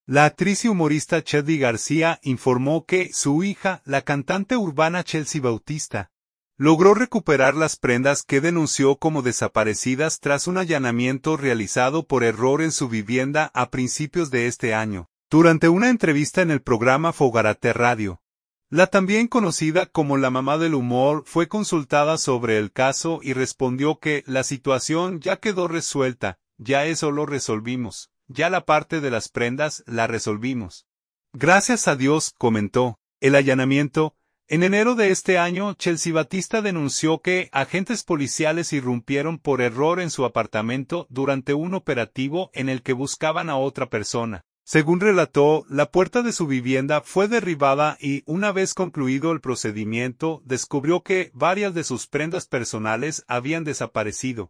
La actriz y humorista Chelsea García informó que su hija, la cantante urbana Chelsea Bautista, logró recuperar las prendas que denunció como desaparecidas tras un allanamiento realizado por error en su vivienda a principios de este año. Durante una entrevista en el programa Fogarate Radio, la también conocida como la mamá del humor fue consultada sobre el caso y respondió que la situación ya quedó resuelta, ya eso lo resolvimos, ya la parte de las prendas la resolvimos. Gracias a Dios, comentó. El allanamiento. En enero de este año, Chelsea Batista denunció que agentes policiales irrumpieron por error en su apartamento durante un operativo en el que buscaban a otra persona. Según relató, la puerta de su vivienda fue derribada y, una vez concluido el procedimiento, descubrió que varias de sus prendas personales habían desaparecido.